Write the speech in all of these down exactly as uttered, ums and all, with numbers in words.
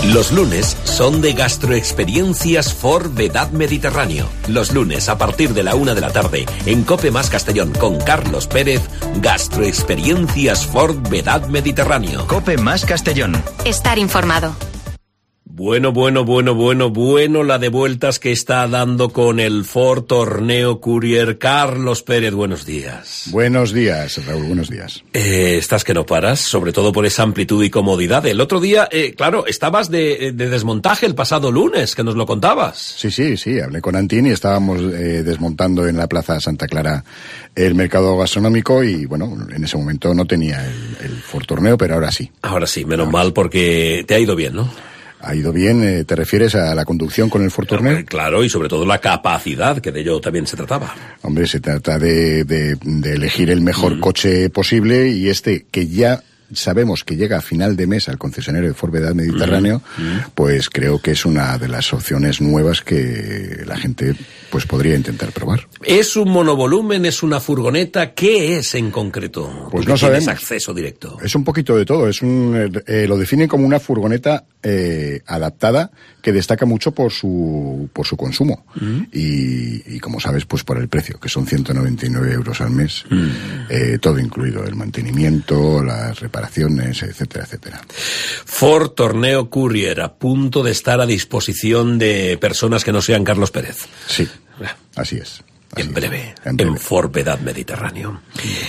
Los lunes son de Gastroexperiencias Ford Vedad Mediterráneo. Los lunes a partir de la una de la tarde en Cope Más Castellón con Carlos Pérez, Gastroexperiencias Ford Vedad Mediterráneo. Cope Más Castellón. Estar informado. Bueno, bueno, bueno, bueno, bueno, la de vueltas que está dando con el Ford Torneo Courier. Carlos Pérez, buenos días. Buenos días, Raúl, buenos días. Eh, estás que no paras, sobre todo por esa amplitud y comodidad. El otro día, eh, claro, estabas de, de desmontaje el pasado lunes, que nos lo contabas. Sí, sí, sí, hablé con Antín y estábamos eh, desmontando en la Plaza Santa Clara el mercado gastronómico y, bueno, en ese momento no tenía el, el Ford Torneo, pero ahora sí. Ahora sí, menos ahora mal, sí. Porque te ha ido bien, ¿no? Ha ido bien, eh, ¿te refieres a la conducción con el Ford Torneo? Claro, y sobre todo la capacidad, que de ello también se trataba. Hombre, se trata de, de, de elegir el mejor Mm. coche posible y este que ya sabemos que llega a final de mes al concesionario de Ford Vedad Mediterráneo, Mm. pues creo que es una de las opciones nuevas que la gente pues podría intentar probar. ¿Es un monovolumen? ¿Es una furgoneta? ¿Qué es en concreto? Pues Tú no que tienes sabemos. acceso directo. Es un poquito de todo. Es un, eh, lo definen como una furgoneta eh, adaptada que destaca mucho por su por su consumo Mm. y, y como sabes, pues por el precio, que son ciento noventa y nueve euros al mes, Mm. eh, todo incluido, el mantenimiento, las reparaciones, etcétera, etcétera. Ford Torneo Courier, a punto de estar a disposición de personas que no sean Carlos Pérez. Sí, así es. Así En es. breve, en en, breve. Ford Vedad Mediterráneo.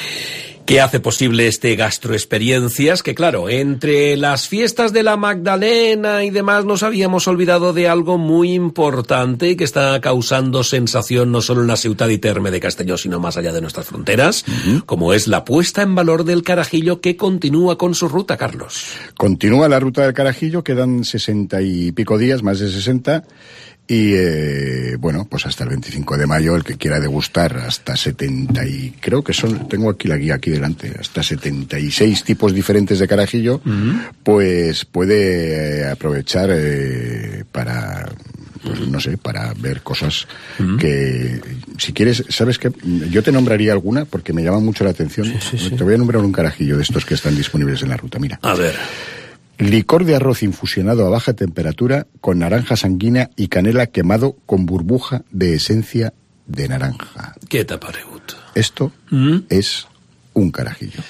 ¿Qué hace posible este Gastroexperiencias? Que claro, entre las fiestas de la Magdalena y demás nos habíamos olvidado de algo muy importante que está causando sensación no solo en la ciudad y terme de Castelló, sino más allá de nuestras fronteras, uh-huh. como es la puesta en valor del Carajillo, que continúa con su ruta, Carlos. Continúa la ruta del Carajillo, quedan sesenta y pico días, más de sesenta. Y, eh, bueno, pues hasta el veinticinco de mayo, el que quiera degustar hasta setenta y... Creo que son... Tengo aquí la guía aquí delante. Hasta setenta y seis tipos diferentes de carajillo, uh-huh. pues puede eh, aprovechar eh, para... Pues no sé, para ver cosas uh-huh. que... Si quieres, ¿sabes qué? Yo te nombraría alguna porque me llama mucho la atención. Sí, sí, sí. Te voy a nombrar un carajillo de estos que están disponibles en la ruta. Mira. A ver... Licor de arroz infusionado a baja temperatura con naranja sanguínea y canela quemado con burbuja de esencia de naranja. ¿Qué te paregut? Esto ¿Mm? es un carajillo.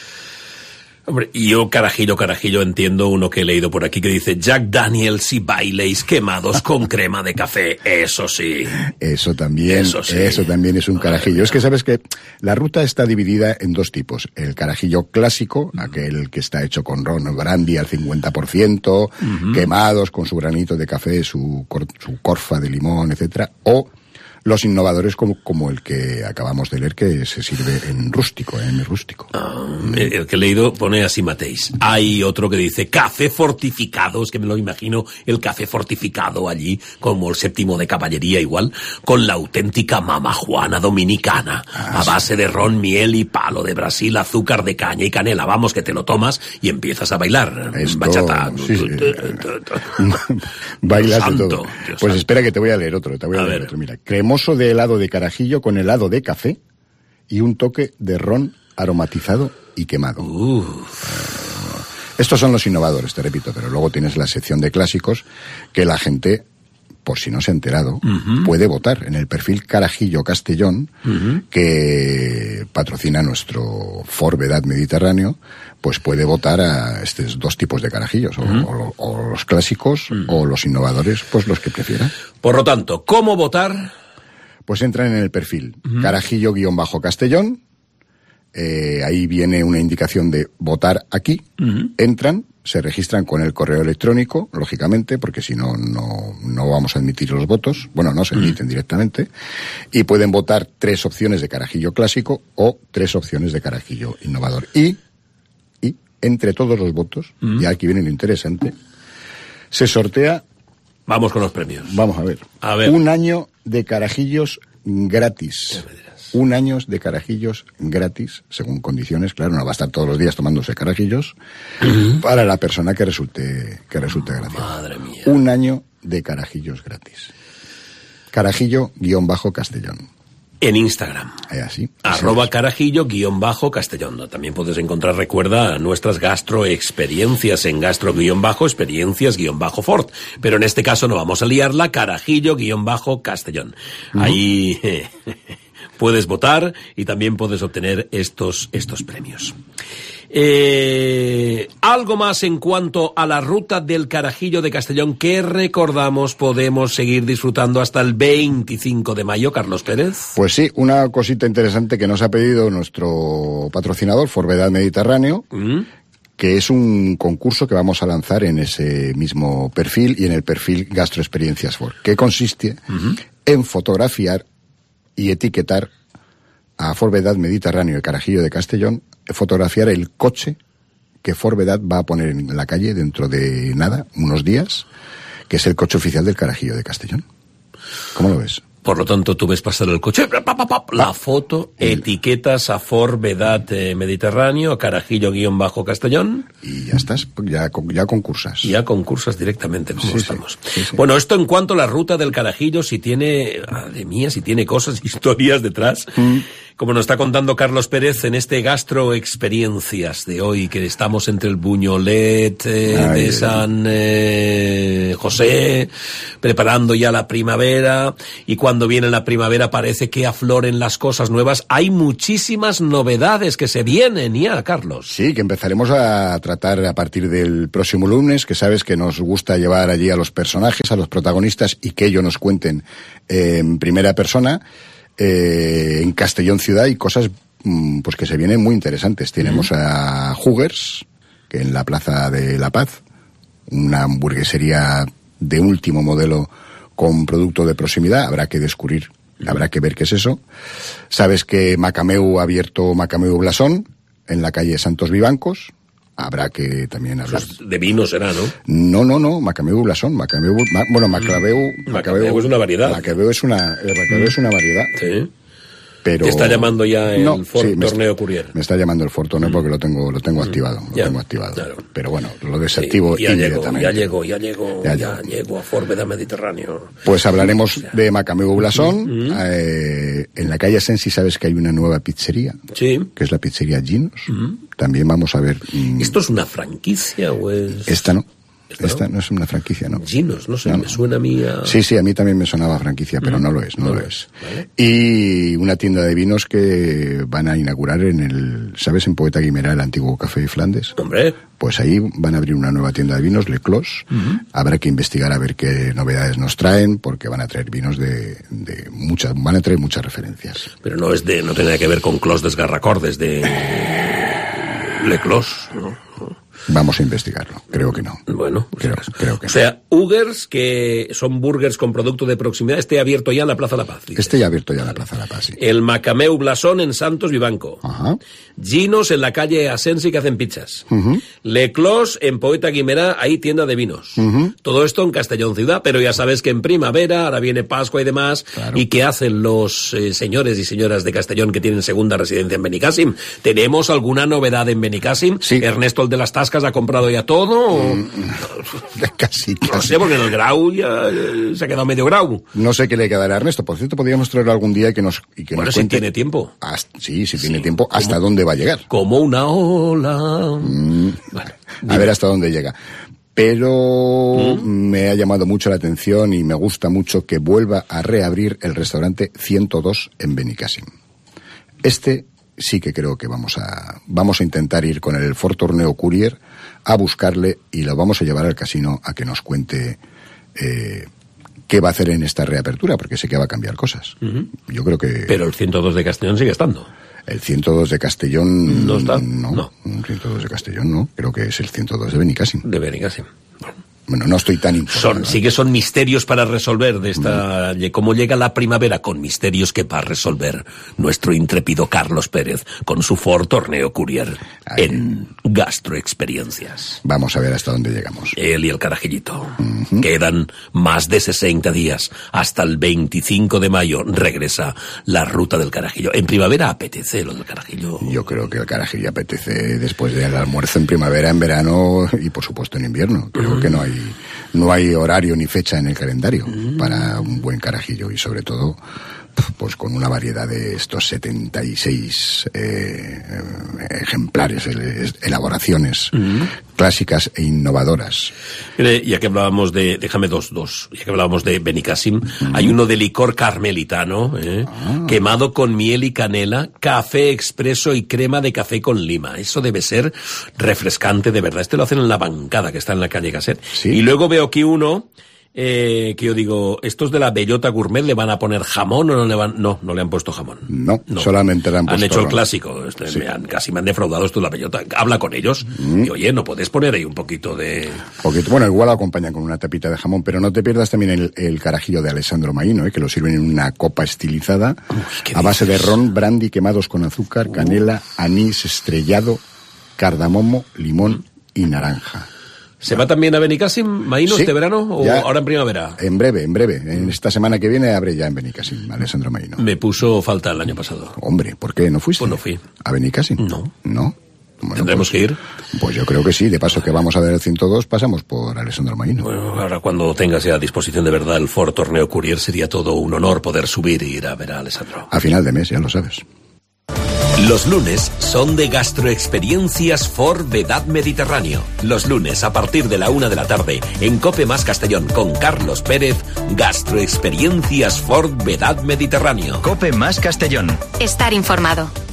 Hombre, y yo carajillo, carajillo entiendo uno que he leído por aquí que dice Jack Daniels y Baileys quemados con crema de café. Eso sí. Eso también, eso, sí. eso también es un carajillo. Es que sabes que la ruta está dividida en dos tipos. El carajillo clásico, uh-huh. aquel que está hecho con ron brandy al cincuenta por ciento, uh-huh. quemados con su granito de café, su, cor, su corfa de limón, etcétera, o los innovadores como, como el que acabamos de leer, que se sirve en rústico, en rústico. Um, el, el que he leído pone así Mateis. Hay otro que dice café fortificado, es que me lo imagino, el café fortificado allí, como el séptimo de caballería igual, con la auténtica mamajuana dominicana, ah, a sí. base de ron, miel y palo de Brasil, azúcar de caña y canela. Vamos, que te lo tomas y empiezas a bailar. Esto, bachata. Sí, sí. Bailas Santo, de todo. Dios pues santo. Espera que te voy a leer otro, te voy a, a leer ver. otro. Mira, cremoso de helado de carajillo con helado de café y un toque de ron aromatizado y quemado. Uf. Estos son los innovadores, te repito, pero luego tienes la sección de clásicos que la gente, por si no se ha enterado, uh-huh. puede votar en el perfil Carajillo Castellón, uh-huh. que patrocina nuestro Ford Vedad Mediterráneo, pues puede votar a estos dos tipos de carajillos, uh-huh. o, o, o los clásicos uh-huh. o los innovadores, pues los que prefiera. Por lo tanto, ¿cómo votar? Pues entran en el perfil uh-huh. Carajillo-Castellón, eh, ahí viene una indicación de votar aquí, uh-huh. entran, se registran con el correo electrónico, lógicamente, porque si no, no, no vamos a admitir los votos, bueno, no se admiten uh-huh. directamente, y pueden votar tres opciones de carajillo clásico o tres opciones de carajillo innovador. Y, y entre todos los votos, uh-huh. y aquí viene lo interesante, se sortea... Vamos con los premios. Vamos a ver. A ver. Un año de carajillos gratis. Un año de carajillos gratis, según condiciones, claro, no va a estar todos los días tomándose carajillos, uh-huh. para la persona que resulte, que resulte graciosa. Madre mía. Un año de carajillos gratis. Carajillo-Castellón. En Instagram. Eh, así. Arroba así carajillo guión bajo Castellón. También puedes encontrar, recuerda, nuestras gastroexperiencias en gastro guión bajo experiencias guión bajo Ford. Pero en este caso no vamos a liarla, carajillo guión bajo Castellón. Uh-huh. Ahí eh, puedes votar y también puedes obtener estos, estos premios. Eh, algo más en cuanto a la ruta del Carajillo de Castellón que recordamos podemos seguir disfrutando hasta el veinticinco de mayo, Carlos Pérez. Pues sí, una cosita interesante que nos ha pedido nuestro patrocinador, Forvedad Mediterráneo, ¿Mm? que es un concurso que vamos a lanzar en ese mismo perfil y en el perfil Gastroexperiencias Ford, que consiste uh-huh. en fotografiar y etiquetar a Forvedad Mediterráneo, el Carajillo de Castellón, fotografiar el coche que Forvedad va a poner en la calle dentro de nada, unos días, que es el coche oficial del Carajillo de Castellón. ¿Cómo lo ves? Por lo tanto, tú ves pasar el coche, la foto, el... etiquetas a Forvedad eh, Mediterráneo, a Carajillo guión bajo Castellón. Y ya estás, ya, ya concursas. Ya concursas directamente, como sí, estamos. Sí, sí. Bueno, esto en cuanto a la ruta del Carajillo, si tiene, de mía, si tiene cosas, historias detrás. Mm. Como nos está contando Carlos Pérez en este Gastroexperiencias de hoy, que estamos entre el Buñolet eh, Ay, de San eh, José, preparando ya la primavera, y cuando viene la primavera parece que afloren las cosas nuevas. Hay muchísimas novedades que se vienen ya, Carlos. Sí, que empezaremos a tratar a partir del próximo lunes, que sabes que nos gusta llevar allí a los personajes, a los protagonistas, y que ellos nos cuenten eh, en primera persona. Eh, en Castellón ciudad hay cosas pues que se vienen muy interesantes. Tenemos a Huggers, que en la Plaza de la Paz, una hamburguesería de último modelo con producto de proximidad. Habrá que descubrir, habrá que ver qué es eso. Sabes que Macameu ha abierto Macameu Blasón en la calle Santos Vivancos. Habrá que también hablar. De vino será, ¿no? No, no, no, Macameu Blasón, Macameu, ma, bueno, Macabeu, Macabeu, Macabeu es una variedad. Macabeu es una, el Macabeu mm. es una variedad. Sí. Pero te está llamando ya el no, Ford sí, Torneo está, Courier. Me está llamando el Ford Torneo mm. porque lo tengo, lo tengo activado, lo ya, tengo activado. Claro. Pero bueno, lo desactivo sí, ya inmediatamente. Llego, ya llego, ya llego, ya, ya llego a Forvedad Mediterráneo. Pues hablaremos ya. de Macameu Blasón. Mm. Eh, en la calle Sensi sabes que hay una nueva pizzería. Sí. Que es la pizzería Ginos. Mm. También vamos a ver. Mm, ¿Esto es una franquicia o es...? Esta no. Esta, Esta no? no es una franquicia, ¿no? Ginos, no sé, no, me suena a mí a... Sí, sí, a mí también me sonaba franquicia, pero mm. no lo es, no, no lo es. ¿Vale? Y una tienda de vinos que van a inaugurar en el, ¿sabes? En Poeta Guimerá, el antiguo Café de Flandes. Hombre. Pues ahí van a abrir una nueva tienda de vinos, Le Clos. Uh-huh. Habrá que investigar a ver qué novedades nos traen, porque van a traer vinos de, de muchas, van a traer muchas referencias. Pero no es de, no tiene nada que ver con Clos Desgarracordes de Le Clos, ¿no? Vamos a investigarlo, creo que no. Bueno, creo, o sea, creo que o sea, no. Huggers, que son burgers con producto de proximidad, esté abierto ya en la Plaza de la Paz. Dice. Esté ya abierto ya en la Plaza de la Paz, sí. El Macameu Blasón en Santos Vivanco. Ajá. Ginos en la calle Asensi, que hacen pizzas. Uh-huh. Le Clos en Poeta Guimerá, ahí tienda de vinos. Uh-huh. Todo esto en Castellón ciudad, pero ya sabes que en primavera, ahora viene Pascua y demás, claro. ¿Y qué hacen los eh, señores y señoras de Castellón que tienen segunda residencia en Benicàssim? ¿Tenemos alguna novedad en Benicàssim? Sí. Ernesto, el de las Tascas, ha comprado ya todo. ¿O? Mm, casi, casi. No sé, porque en el Grau ya eh, se ha quedado medio Grau. No sé qué le quedará a Ernesto. Por cierto, podríamos traerlo algún día y que nos, y que bueno, nos si cuente. tiene tiempo. Hasta, sí, si sí, tiene tiempo. ¿Hasta como, dónde va a llegar? Como una ola. Mm, bueno, a ver hasta dónde llega. Pero ¿Mm? me ha llamado mucho la atención y me gusta mucho que vuelva a reabrir el restaurante ciento dos en Benicàssim. Este sí que creo que vamos a vamos a intentar ir con el Ford Torneo Courier a buscarle y lo vamos a llevar al casino a que nos cuente eh, qué va a hacer en esta reapertura, porque sé que va a cambiar cosas. Uh-huh. Yo creo que... Pero el ciento dos de Castellón sigue estando. El ciento dos de Castellón... ¿No está? No, no. El ciento dos de Castellón no, creo que es el ciento dos de Benicàssim. De Benicàssim. Bueno. Bueno, no estoy tan informado. Son, sí que son misterios para resolver de esta, mm. cómo llega la primavera, con misterios que va a resolver nuestro intrépido Carlos Pérez con su Ford Torneo Courier Ahí. en Gastroexperiencias. Vamos a ver hasta dónde llegamos. Él y el Carajillito. Mm-hmm. Quedan más de sesenta días. Hasta el veinticinco de mayo regresa la ruta del Carajillo. En primavera apetece lo del Carajillo. Yo creo que el Carajillo apetece después del almuerzo en primavera, en verano y por supuesto en invierno. Creo mm. que no hay No hay horario ni fecha en el calendario mm. para un buen carajillo y sobre todo pues con una variedad de estos setenta y seis eh, ejemplares, elaboraciones uh-huh. clásicas e innovadoras. Ya que hablábamos de, déjame dos, dos, ya que hablábamos de Benicàssim, uh-huh. hay uno de licor carmelitano, eh, ah. quemado con miel y canela, café expreso y crema de café con lima. Eso debe ser refrescante de verdad. Este lo hacen en la bancada que está en la calle Gasset. ¿Sí? Y luego veo aquí uno Eh, que yo digo, ¿estos de la bellota gourmet le van a poner jamón o no le van? No, no le han puesto jamón. No, no. solamente le han puesto... Han hecho el clásico, este, sí. me han, casi me han defraudado esto de la bellota. Habla con ellos mm. y, oye, ¿no puedes poner ahí un poquito de...? Poquito. Bueno, igual lo acompañan con una tapita de jamón, pero no te pierdas también el, el carajillo de Alessandro Maino, ¿eh? que lo sirven en una copa estilizada, Uy, a base dices? de ron, brandy quemados con azúcar, canela, uh. anís estrellado, cardamomo, limón y naranja. ¿Se va también a Benicàssim, Maino, sí, este verano o ya, ahora en primavera? En breve, en breve. En esta semana que viene abre ya en Benicàssim, Alessandro Maino. Me puso falta el año pasado. Hombre, ¿por qué? ¿No fuiste? Pues no fui. ¿A Benicàssim? No. ¿No? Bueno, ¿Tendremos pues, que ir? Pues yo creo que sí. De paso que vamos a ver el ciento dos, pasamos por Alessandro Maino. Bueno, ahora cuando tengas ya a disposición de verdad el Ford Torneo Courier, sería todo un honor poder subir y ir a ver a Alessandro. A final de mes, ya lo sabes. Los lunes son de Gastroexperiencias Ford Vedad Mediterráneo. Los lunes a partir de la una de la tarde en Cope Más Castellón con Carlos Pérez, Gastroexperiencias Ford Vedad Mediterráneo. Cope Más Castellón. Estar informado.